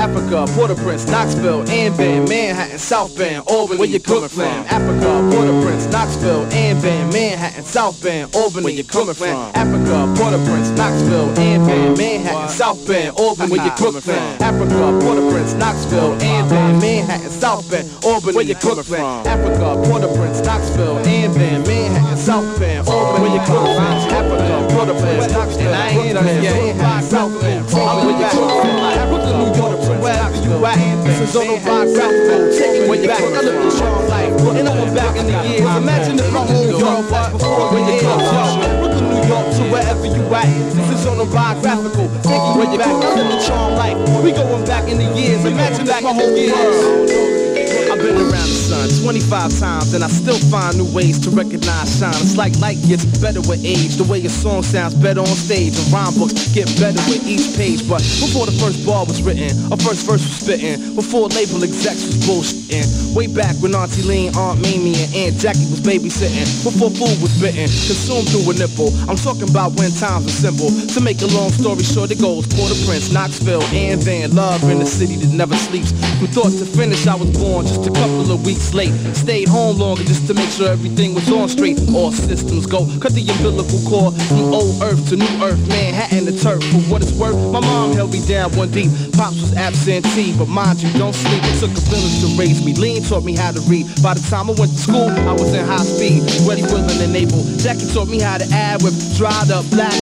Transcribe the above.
Africa, Port-au-Prince, Knoxville, Ann, Manhattan, South Bend, Albany, where you coming from? Africa, Port-au-Prince, Knoxville, Ann, Manhattan, South Bend, Albany, where you coming from? Africa, Port-au-Prince, Knoxville, Ann, Manhattan, South Bend, Albany, where you coming from? Africa, Port-au-Prince, Knoxville, Ann, Manhattan, South Bend, Albany, where you coming from? Africa, Port-au-Prince, Knoxville, Ann, Manhattan, South Bend, Albany, where you coming from? Africa, Port-au-Prince, Knoxville, Manhattan, South Bend, Albany, where you coming from? Brooklyn, New York, wherever you at, this is autobiographical, taking me back, I live the charm life, and I went back in the years. Imagine if my whole world was before the years, yo. Brooklyn, New York, to wherever you at, this is autobiographical, taking me back, I live the charm life. We going back in the years. Imagine if my whole world. I've been around the sun 25 times and I still find new ways to recognize shine. It's like light gets better with age. The way your song sounds better on stage, and rhyme books get better with each page. But before the first bar was written, a first verse was spitting, before label execs was bullshitting, way back when Auntie Lean, Aunt Mamie, and Aunt Jackie was babysitting, before food was bitten, consumed through a nipple. I'm talking about when times were simple. To make a long story short, it goes Port-au-Prince, Knoxville, Ann, love in the city that never sleeps. From thought to finish, I was born just a couple of weeks late. Stayed home longer just to make sure everything was on straight. All systems go. Cut the umbilical cord from old earth to new earth. Manhattan the turf. For what it's worth, my mom held me down one deep. Pops was absentee, but mind you, don't sleep. It took a village to raise me. Lean taught me how to read. By the time I went to school, I was in high speed, ready, willing, and able. Jackie taught me how to add with dried up black